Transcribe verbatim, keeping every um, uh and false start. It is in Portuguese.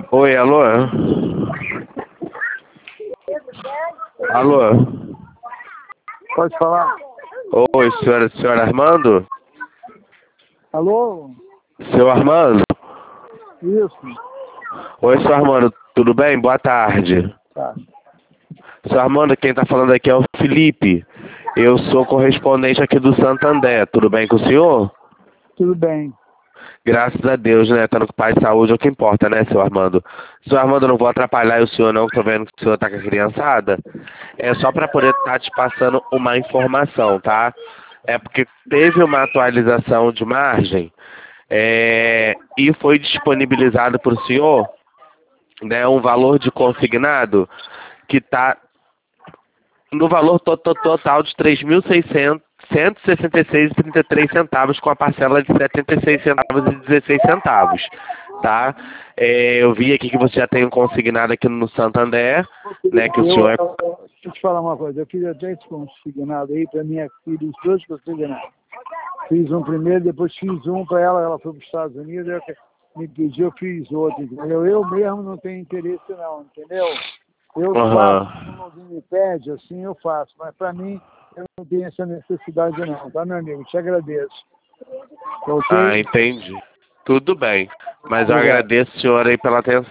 Oi, alô? Alô? Pode falar? Oi, senhora, senhor Armando? Alô? Seu Armando? Isso. Oi, senhor Armando, tudo bem? Boa tarde. Tá. Senhor Armando, quem tá falando aqui é o Felipe. Eu sou correspondente aqui do Santander. Tudo bem com o senhor? Tudo bem. Graças a Deus, né? Estando com paz e saúde é o que importa, né, seu Armando? Seu Armando, eu não vou atrapalhar o senhor não, que tô vendo que o senhor tá com a criançada. É só para poder estar te passando uma informação, tá? É porque teve uma atualização de margem é, e foi disponibilizado para o senhor, né, um valor de consignado que está no valor to to total de três mil seiscentos cento e sessenta e seis reais e trinta e três centavos, com a parcela de setenta e seis centavos e dezesseis centavos, tá? É, eu vi aqui que você já tem um consignado aqui no Santander, né, que o Eu, senhor é... eu, deixa eu te falar uma coisa. Eu fiz até esse consignado aí para minha filha, os dois consignados. Fiz um primeiro, depois fiz um para ela, ela foi para os Estados Unidos, eu, me pediu, eu fiz outro, entendeu? Eu mesmo não tenho interesse não, entendeu? Eu Aham. faço, quando alguém me pede, assim eu faço, mas para mim eu não tenho essa necessidade não, tá, meu amigo? Te agradeço. Tá ok? Ah, entendi. Tudo bem. Mas eu Obrigado. agradeço, senhor, aí pela atenção.